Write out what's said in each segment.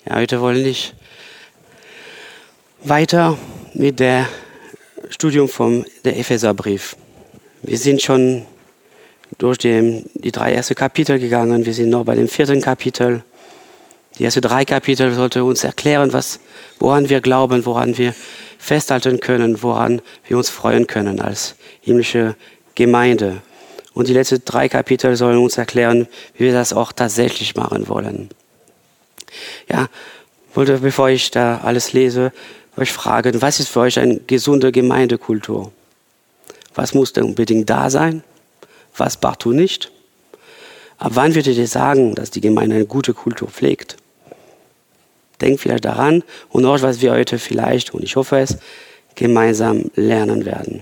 Ja, heute wollen ich weiter mit dem Studium der Epheserbrief. Wir sind schon durch die 3 ersten Kapitel gegangen. Wir sind noch bei dem 4. Kapitel. Die ersten 3 Kapitel sollten uns erklären, woran wir glauben, woran wir festhalten können, woran wir uns freuen können als himmlische Gemeinde. Und die letzten 3 Kapitel sollen uns erklären, wie wir das auch tatsächlich machen wollen. Ja, wollte, bevor ich da alles lese, euch fragen, was ist für euch eine gesunde Gemeindekultur? Was muss denn unbedingt da sein? Was partout nicht? Ab wann würdet ihr sagen, dass die Gemeinde eine gute Kultur pflegt? Denkt vielleicht daran und auch, was wir heute vielleicht, und ich hoffe es, gemeinsam lernen werden.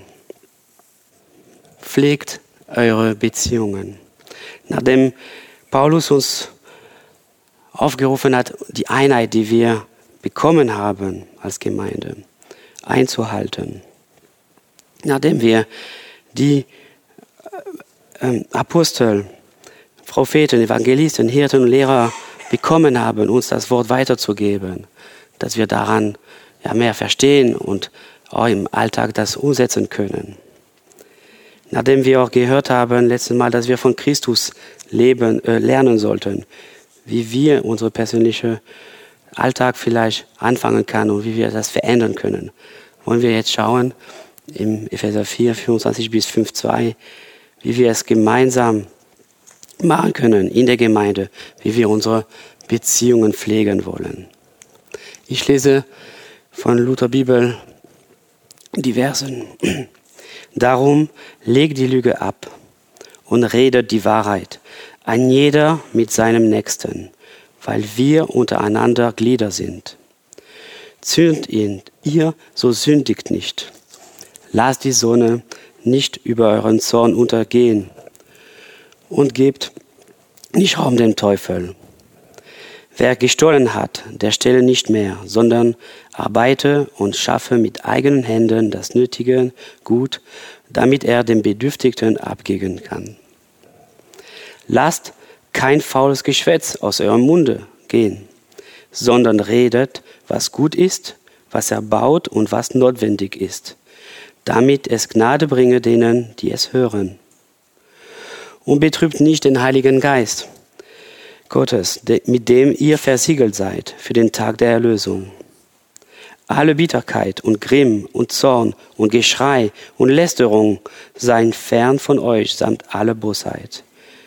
Pflegt eure Beziehungen. Nachdem Paulus uns aufgerufen hat, die Einheit, die wir bekommen haben als Gemeinde, einzuhalten. Nachdem wir die Apostel, Propheten, Evangelisten, Hirten und Lehrer bekommen haben, uns das Wort weiterzugeben, dass wir daran mehr verstehen und auch im Alltag das umsetzen können. Nachdem wir auch gehört haben, letztes Mal, dass wir von Christus lernen sollten, wie wir unseren persönlichen Alltag vielleicht anfangen können und wie wir das verändern können, wollen wir jetzt schauen, im Epheser 4, 24 bis 5,2, wie wir es gemeinsam machen können in der Gemeinde, wie wir unsere Beziehungen pflegen wollen. Ich lese von Luther Bibel die Versen. Darum legt die Lüge ab und redet die Wahrheit, ein jeder mit seinem Nächsten, weil wir untereinander Glieder sind. Zündet ihr, so sündigt nicht. Lasst die Sonne nicht über euren Zorn untergehen und gebt nicht Raum dem Teufel. Wer gestohlen hat, der stehle nicht mehr, sondern arbeite und schaffe mit eigenen Händen das nötige Gut, damit er dem Bedürftigen abgeben kann. Lasst kein faules Geschwätz aus eurem Munde gehen, sondern redet, was gut ist, was erbaut und was notwendig ist, damit es Gnade bringe denen, die es hören. Und betrübt nicht den Heiligen Geist Gottes, mit dem ihr versiegelt seid für den Tag der Erlösung. Alle Bitterkeit und Grimm und Zorn und Geschrei und Lästerung seien fern von euch samt alle Bosheit.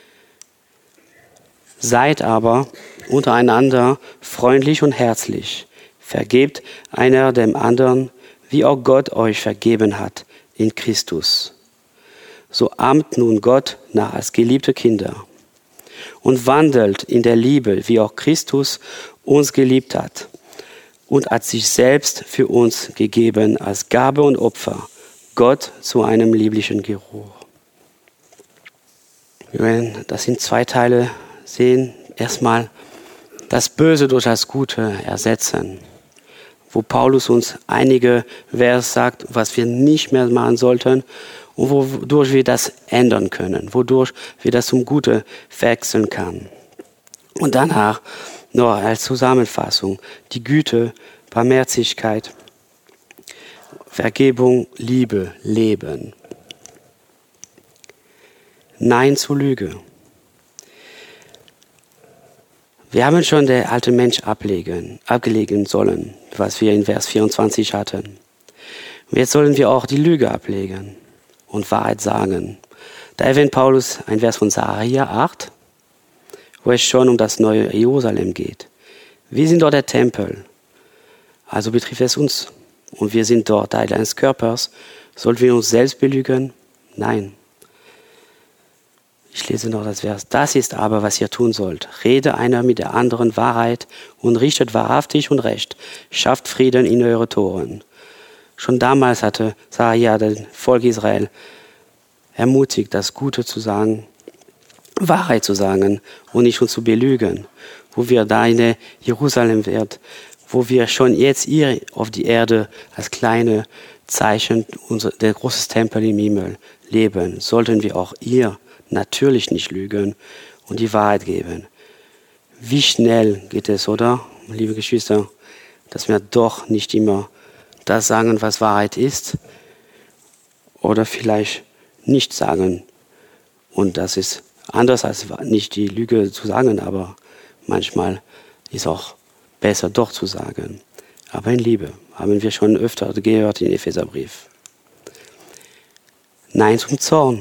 Seid aber untereinander freundlich und herzlich. Vergebt einer dem anderen, wie auch Gott euch vergeben hat in Christus. So ahmt nun Gott nach als geliebte Kinder und wandelt in der Liebe, wie auch Christus uns geliebt hat und hat sich selbst für uns gegeben als Gabe und Opfer, Gott zu einem lieblichen Geruch. Wir werden das in 2 Teile sehen. Erstmal das Böse durch das Gute ersetzen, wo Paulus uns einige Vers sagt, was wir nicht mehr machen sollten und wodurch wir das ändern können, wodurch wir das zum Gute wechseln kann. Und danach noch als Zusammenfassung die Güte, Barmherzigkeit, Vergebung, Liebe, Leben. Nein zur Lüge. Wir haben schon der alte Mensch ablegen sollen, was wir in Vers 24 hatten. Und jetzt sollen wir auch die Lüge ablegen und Wahrheit sagen. Da erwähnt Paulus ein Vers von Sacharja 8, wo es schon um das neue Jerusalem geht. Wir sind dort der Tempel, also betrifft es uns. Und wir sind dort Teil eines Körpers. Sollten wir uns selbst belügen? Nein. Ich lese noch das Vers. Das ist aber, was ihr tun sollt. Rede einer mit der anderen Wahrheit und richtet wahrhaftig und recht. Schafft Frieden in eure Toren. Schon damals hatte Sacharja das Volk Israel ermutigt, das Gute zu sagen, Wahrheit zu sagen und nicht uns zu belügen. Wo wir da in Jerusalem wird, wo wir schon jetzt hier auf die Erde als kleine Zeichen der große Tempel im Himmel leben, sollten wir auch hier natürlich nicht lügen und die Wahrheit geben. Wie schnell geht es, oder? liebe Geschwister, dass wir doch nicht immer das sagen, was Wahrheit ist, oder vielleicht nicht sagen. Und das ist anders als nicht die Lüge zu sagen, aber manchmal ist auch besser doch zu sagen. Aber in Liebe, haben wir schon öfter gehört im Epheserbrief. Nein zum Zorn.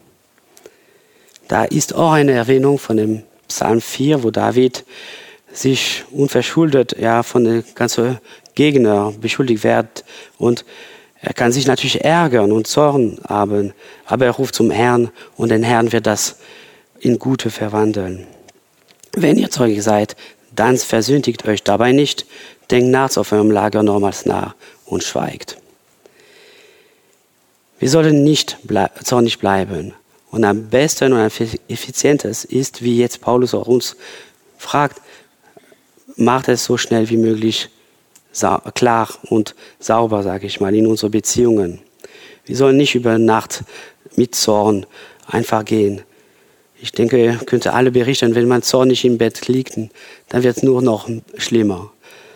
Da ist auch eine Erwähnung von dem Psalm 4, wo David sich unverschuldet von den ganzen Gegner beschuldigt wird. Und er kann sich natürlich ärgern und Zorn haben, aber er ruft zum Herrn und den Herrn wird das in Gute verwandeln. Wenn ihr Zeuge seid, dann versündigt euch dabei nicht, denkt nachts auf eurem Lager nochmals nach und schweigt. Wir sollen nicht zornig bleiben. Und am besten und am effizientesten ist, wie jetzt Paulus auch uns fragt, macht es so schnell wie möglich klar und sauber, sage ich mal, in unsere Beziehungen. Wir sollen nicht über Nacht mit Zorn einfach gehen. Ich denke, ihr könnt alle berichten, wenn man zornig im Bett liegt, dann wird es nur noch schlimmer.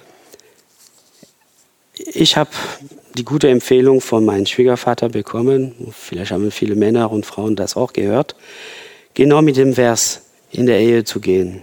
Ich habe die gute Empfehlung von meinem Schwiegervater bekommen, vielleicht haben viele Männer und Frauen das auch gehört, genau mit dem Vers in der Ehe zu gehen.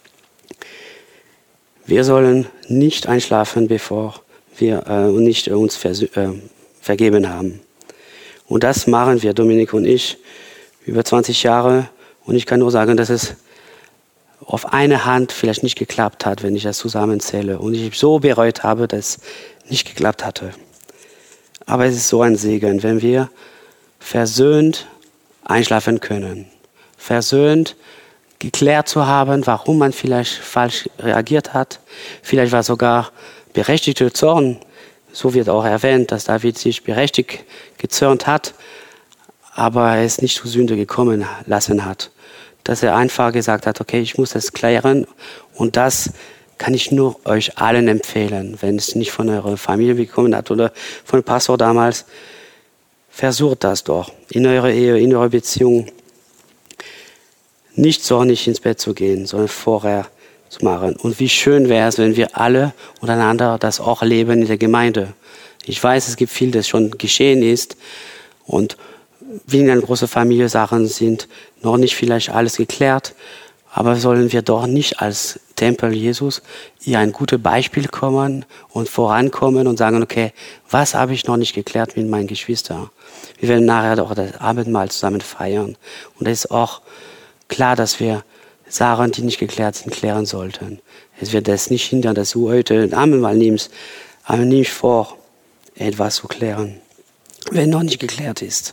Wir sollen nicht einschlafen, bevor wir nicht uns vergeben haben. Und das machen wir, Dominik und ich, über 20 Jahre. Und ich kann nur sagen, dass es auf eine Hand vielleicht nicht geklappt hat, wenn ich das zusammenzähle. Und ich so bereut habe, dass es nicht geklappt hatte. Aber es ist so ein Segen, wenn wir versöhnt einschlafen können. Versöhnt geklärt zu haben, warum man vielleicht falsch reagiert hat. Vielleicht war sogar berechtigter Zorn. So wird auch erwähnt, dass David sich berechtigt gezürnt hat, aber er es nicht zur Sünde gekommen lassen hat. Dass er einfach gesagt hat, okay, ich muss das klären und das kann ich nur euch allen empfehlen, wenn es nicht von eurer Familie bekommen hat oder von dem Pastor damals. Versucht das doch in eurer Ehe, in eurer Beziehung. Nicht zornig ins Bett zu gehen, sondern vorher zu machen. Und wie schön wäre es, wenn wir alle untereinander das auch leben in der Gemeinde. Ich weiß, es gibt viel, das schon geschehen ist und wie in einer großen Familie Sachen sind noch nicht vielleicht alles geklärt, aber sollen wir doch nicht als Tempel Jesus hier ein gutes Beispiel kommen und vorankommen und sagen, okay, was habe ich noch nicht geklärt mit meinen Geschwistern? Wir werden nachher doch das Abendmahl zusammen feiern. Und es ist auch klar, dass wir Sachen, die nicht geklärt sind, klären sollten. Es wird das nicht hindern, dass du heute ein Abendmahl nimmst, aber nimm vor, etwas zu klären, wenn noch nicht geklärt ist.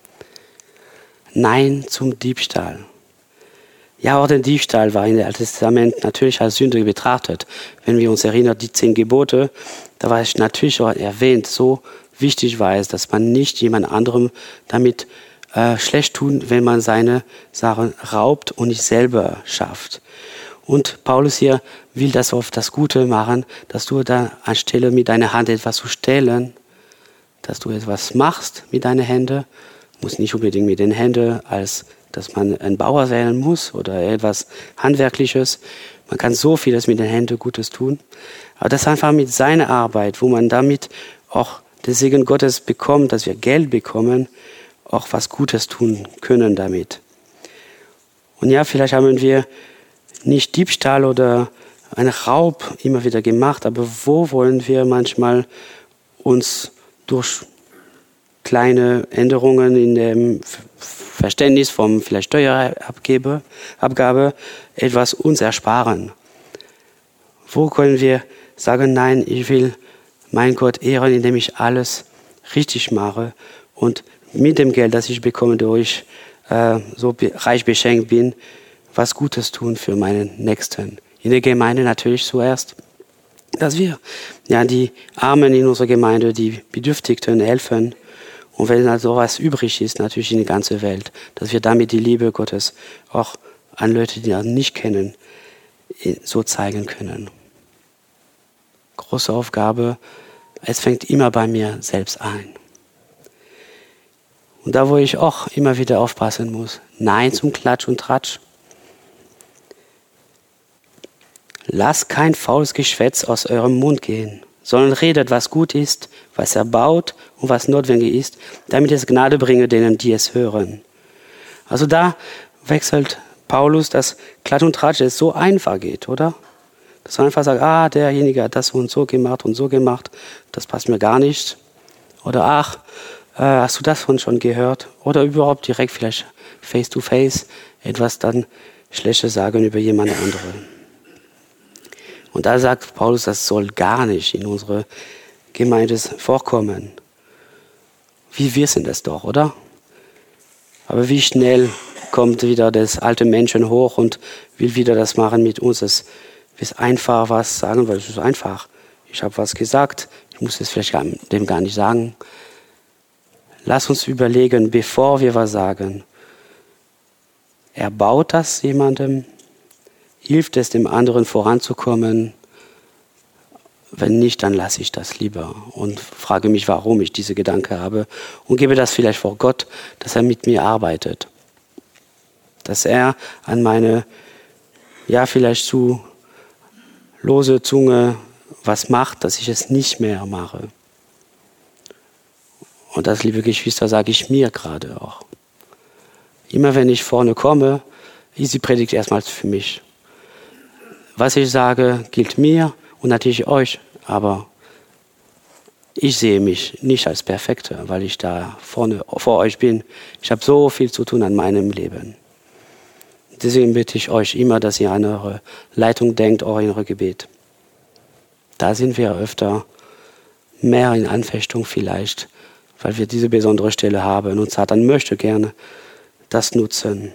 Nein zum Diebstahl. Ja, auch der Diebstahl war in dem Alten Testament natürlich als Sünde betrachtet. Wenn wir uns erinnern, die 10 Gebote, da war es natürlich auch erwähnt, so wichtig war es, dass man nicht jemand anderem damit schlecht tun, wenn man seine Sachen raubt und nicht selber schafft. Und Paulus hier will das auf das Gute machen, dass du da anstelle mit deiner Hand etwas zu stehlen, dass du etwas machst mit deinen Händen, muss nicht unbedingt mit den Händen, als dass man ein Bauer sein muss oder etwas Handwerkliches. Man kann so vieles mit den Händen Gutes tun. Aber das einfach mit seiner Arbeit, wo man damit auch den Segen Gottes bekommt, dass wir Geld bekommen, auch was Gutes tun können damit. Und ja, vielleicht haben wir nicht Diebstahl oder einen Raub immer wieder gemacht, aber wo wollen wir manchmal uns durch kleine Änderungen in dem Verständnis vom vielleicht Steuerabgabe etwas uns ersparen? Wo können wir sagen, nein, ich will meinen Gott ehren, indem ich alles richtig mache und mit dem Geld, das ich bekomme, durch so reich beschenkt bin, was Gutes tun für meinen Nächsten. In der Gemeinde natürlich zuerst, dass wir die Armen in unserer Gemeinde, die Bedürftigen helfen. Und wenn also was übrig ist, natürlich in die ganze Welt, dass wir damit die Liebe Gottes auch an Leute, die das nicht kennen, so zeigen können. Große Aufgabe, es fängt immer bei mir selbst an. Und da, wo ich auch immer wieder aufpassen muss, nein zum Klatsch und Tratsch. lasst kein faules Geschwätz aus eurem Mund gehen, sondern redet, was gut ist, was erbaut und was notwendig ist, damit es Gnade bringe denen, die es hören. Also da wechselt Paulus, dass Klatsch und Tratsch es so einfach geht, oder? Dass man einfach sagt, derjenige hat das und so gemacht, das passt mir gar nicht. Oder hast du das schon gehört? Oder überhaupt direkt vielleicht face to face etwas dann Schlechtes sagen über jemand anderen. Und da sagt Paulus, das soll gar nicht in unsere Gemeinde vorkommen. Wir wissen das doch, oder? Aber wie schnell kommt wieder das alte Menschen hoch und will wieder das machen mit uns. Es ist einfach was sagen, weil es ist einfach. Ich habe was gesagt, ich muss es vielleicht dem gar nicht sagen. Lass uns überlegen, bevor wir was sagen. Erbaut das jemandem? Hilft es dem anderen voranzukommen? Wenn nicht, dann lasse ich das lieber und frage mich, warum ich diese Gedanken habe und gebe das vielleicht vor Gott, dass er mit mir arbeitet. Dass er an meine, vielleicht zu lose Zunge was macht, dass ich es nicht mehr mache. Und das, liebe Geschwister, sage ich mir gerade auch. Immer wenn ich vorne komme, ist die Predigt erstmals für mich. Was ich sage, gilt mir und natürlich euch, aber ich sehe mich nicht als Perfekter, weil ich da vorne vor euch bin. Ich habe so viel zu tun an meinem Leben. Deswegen bitte ich euch immer, dass ihr an eure Leitung denkt, auch in eure Gebet. Da sind wir öfter mehr in Anfechtung vielleicht, weil wir diese besondere Stelle haben und Satan möchte gerne das nutzen.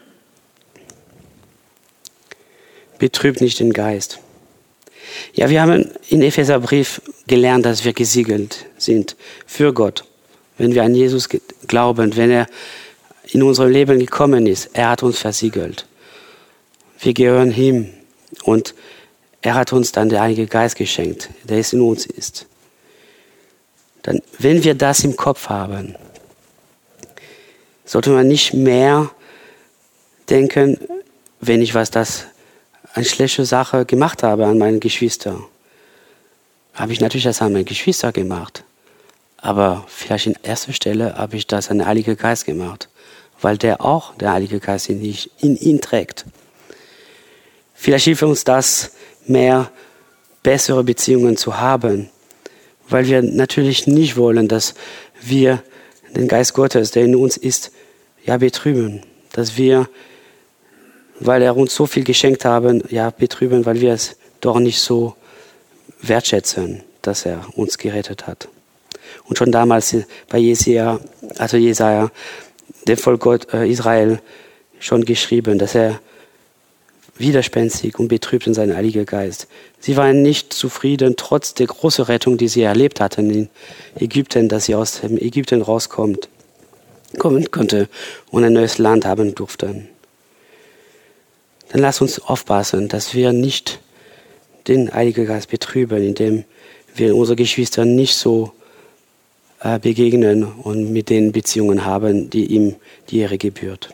Betrübt nicht den Geist. Ja, wir haben in Epheserbrief gelernt, dass wir gesiegelt sind für Gott. Wenn wir an Jesus glauben, wenn er in unserem Leben gekommen ist, er hat uns versiegelt. Wir gehören ihm und er hat uns dann den Heiligen Geist geschenkt, der es in uns ist. Dann, wenn wir das im Kopf haben, sollte man nicht mehr denken, wenn ich eine schlechte Sache gemacht habe an meinen Geschwister. Habe ich natürlich das an meine Geschwister gemacht. Aber vielleicht in erster Stelle habe ich das an den Heiligen Geist gemacht. Weil der Heilige Geist in ihn trägt. Vielleicht hilft uns das, mehr bessere Beziehungen zu haben. Weil wir natürlich nicht wollen, dass wir den Geist Gottes, der in uns ist, betrüben. Dass wir, weil er uns so viel geschenkt haben, betrüben, weil wir es doch nicht so wertschätzen, dass er uns gerettet hat. Und schon damals bei Jesaja, dem Volk Israel, schon geschrieben, dass er widerspenstig und betrübt in seinen Heiligen Geist. Sie waren nicht zufrieden, trotz der großen Rettung, die sie erlebt hatten in Ägypten, dass sie aus dem Ägypten kommen konnte und ein neues Land haben durften. Dann lasst uns aufpassen, dass wir nicht den Heiligen Geist betrüben, indem wir unsere Geschwister nicht so begegnen und mit den Beziehungen haben, die ihm die Ehre gebührt.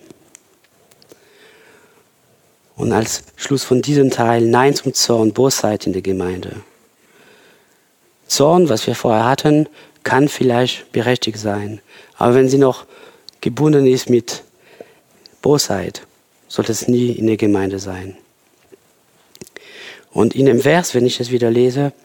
Und als Schluss von diesem Teil, Nein zum Zorn, Bosheit in der Gemeinde. Zorn, was wir vorher hatten, kann vielleicht berechtigt sein. Aber wenn sie noch gebunden ist mit Bosheit, sollte es nie in der Gemeinde sein. Und in dem Vers, wenn ich es wieder lese,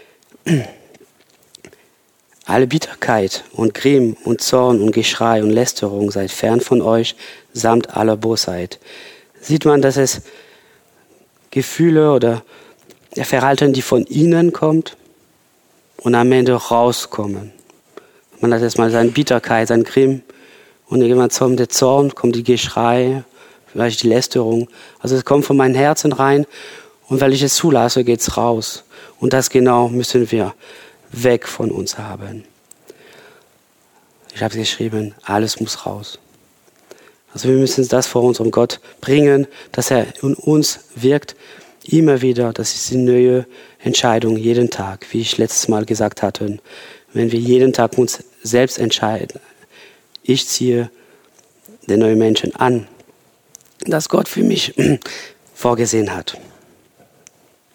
alle Bitterkeit und Grimm und Zorn und Geschrei und Lästerung seid fern von euch, samt aller Bosheit. Sieht man, dass es Gefühle oder Verhalten, die von innen kommt und am Ende rauskommen. Man hat erstmal seine Bitterkeit, sein Grimm und irgendwann kommt der Zorn, kommt die Geschrei, vielleicht die Lästerung. Also es kommt von meinem Herzen rein und weil ich es zulasse, geht es raus. Und das genau müssen wir weg von uns haben. Ich habe es geschrieben, alles muss raus. Also wir müssen das vor unserem Gott bringen, dass er in uns wirkt, immer wieder. Das ist eine neue Entscheidung, jeden Tag, wie ich letztes Mal gesagt hatte. Wenn wir jeden Tag uns selbst entscheiden, ich ziehe den neuen Menschen an, das Gott für mich vorgesehen hat.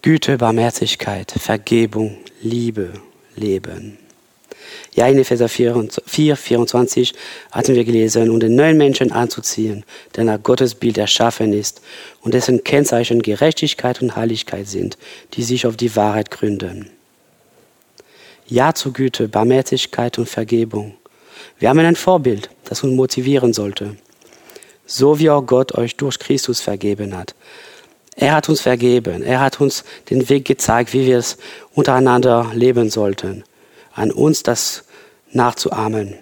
Güte, Barmherzigkeit, Vergebung, Liebe, Leben. Ja, in Epheser 4,24 hatten wir gelesen, um den neuen Menschen anzuziehen, der nach Gottes Bild erschaffen ist und dessen Kennzeichen Gerechtigkeit und Heiligkeit sind, die sich auf die Wahrheit gründen. Ja zu Güte, Barmherzigkeit und Vergebung. Wir haben ein Vorbild, das uns motivieren sollte. So wie auch Gott euch durch Christus vergeben hat. Er hat uns vergeben, er hat uns den Weg gezeigt, wie wir es untereinander leben sollten. An uns das nachzuahmen.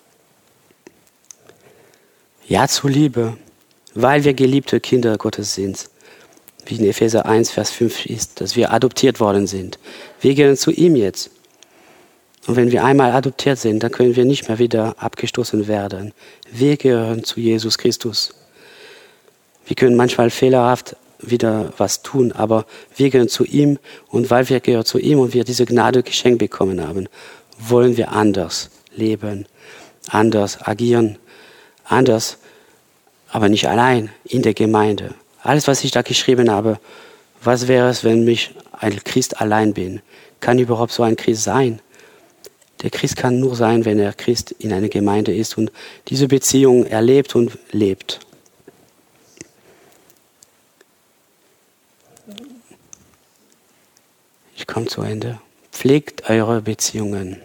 Ja zur Liebe, weil wir geliebte Kinder Gottes sind. Wie in Epheser 1, Vers 5 ist, dass wir adoptiert worden sind. Wir gehören zu ihm jetzt. Und wenn wir einmal adoptiert sind, dann können wir nicht mehr wieder abgestoßen werden. Wir gehören zu Jesus Christus. Wir können manchmal fehlerhaft wieder was tun, aber wir gehören zu ihm und weil wir gehören zu ihm und wir diese Gnade geschenkt bekommen haben, wollen wir anders leben, anders agieren, anders, aber nicht allein in der Gemeinde. Alles, was ich da geschrieben habe, was wäre es, wenn ich ein Christ allein bin? Kann überhaupt so ein Christ sein? Der Christ kann nur sein, wenn er Christ in einer Gemeinde ist und diese Beziehung erlebt und lebt. Ich komme zu Ende. Pflegt eure Beziehungen.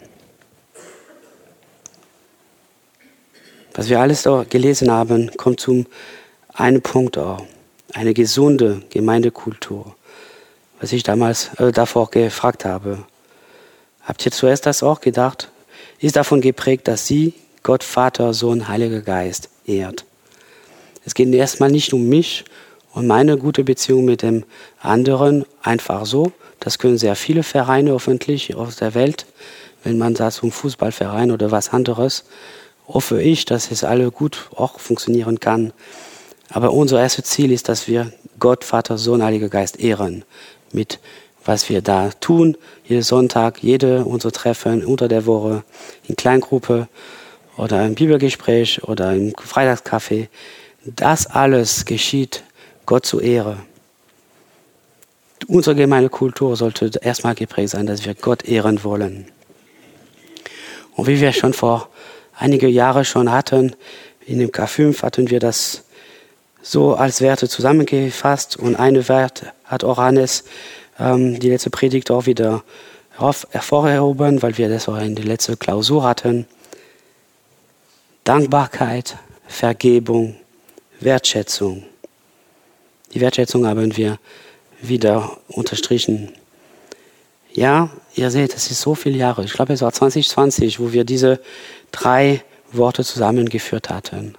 Was wir alles da gelesen haben, kommt zum einen Punkt auch. Eine gesunde Gemeindekultur. Was ich davor gefragt habe. Habt ihr zuerst das auch gedacht? Ist davon geprägt, dass sie Gott, Vater, Sohn, Heiliger Geist ehrt. Es geht erstmal nicht um mich und meine gute Beziehung mit dem anderen einfach so. Das können sehr viele Vereine öffentlich aus der Welt. Wenn man sagt, um Fußballverein oder was anderes, hoffe ich, dass es alle gut auch funktionieren kann. Aber unser erstes Ziel ist, dass wir Gott, Vater, Sohn, Heiliger Geist ehren. Mit was wir da tun, jeden Sonntag, jede unserer Treffen unter der Woche, in Kleingruppe oder im Bibelgespräch oder im Freitagscafé. Das alles geschieht Gott zur Ehre. Unsere Gemeindekultur sollte erstmal geprägt sein, dass wir Gott ehren wollen. Und wie wir schon vor einigen Jahren schon hatten, in dem K5 hatten wir das so als Werte zusammengefasst und eine Wert hat auch Hannes die letzte Predigt auch wieder hervorgehoben, weil wir das auch in der letzten Klausur hatten. Dankbarkeit, Vergebung, Wertschätzung. Die Wertschätzung haben wir wieder unterstrichen. Ja, ihr seht, es ist so viele Jahre. Ich glaube, es war 2020, wo wir diese 3 Worte zusammengeführt hatten.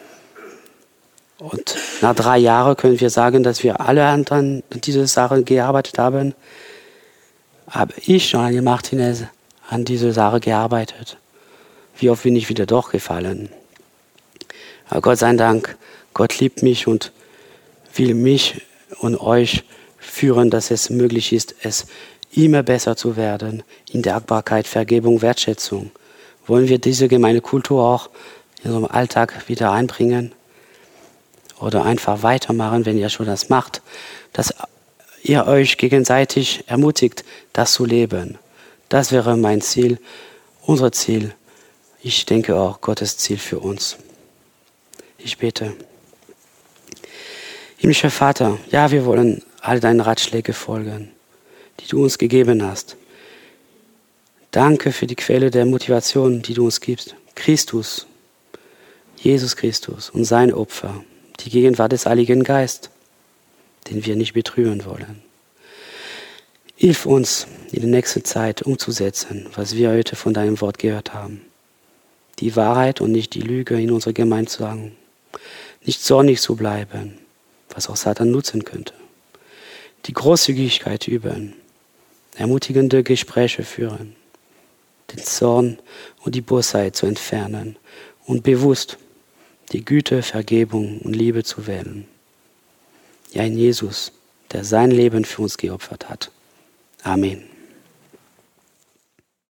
Und nach 3 Jahren können wir sagen, dass wir alle an diese Sache gearbeitet haben. Habe ich schon, an Martinez, an diese Sache gearbeitet. Wie oft bin ich wieder durchgefallen. Aber Gott sei Dank, Gott liebt mich und will mich und euch führen, dass es möglich ist, es immer besser zu werden. In Dankbarkeit, Vergebung, Wertschätzung. Wollen wir diese Gemeindekultur auch in unserem Alltag wieder einbringen? Oder einfach weitermachen, wenn ihr schon das macht, dass ihr euch gegenseitig ermutigt, das zu leben. Das wäre mein Ziel, unser Ziel. Ich denke auch Gottes Ziel für uns. Ich bete. Himmlischer Vater, ja, wir wollen all deinen Ratschläge folgen, die du uns gegeben hast. Danke für die Quelle der Motivation, die du uns gibst. Christus, Jesus Christus und sein Opfer. Die Gegenwart des Heiligen Geistes, den wir nicht betrüben wollen. Hilf uns in der nächsten Zeit umzusetzen, was wir heute von deinem Wort gehört haben. Die Wahrheit und nicht die Lüge in unserer Gemeinde zu sagen. Nicht zornig zu bleiben, was auch Satan nutzen könnte. Die Großzügigkeit üben, ermutigende Gespräche führen, den Zorn und die Bosheit zu entfernen und bewusst die Güte, Vergebung und Liebe zu wählen. Ja, in Jesus, der sein Leben für uns geopfert hat. Amen.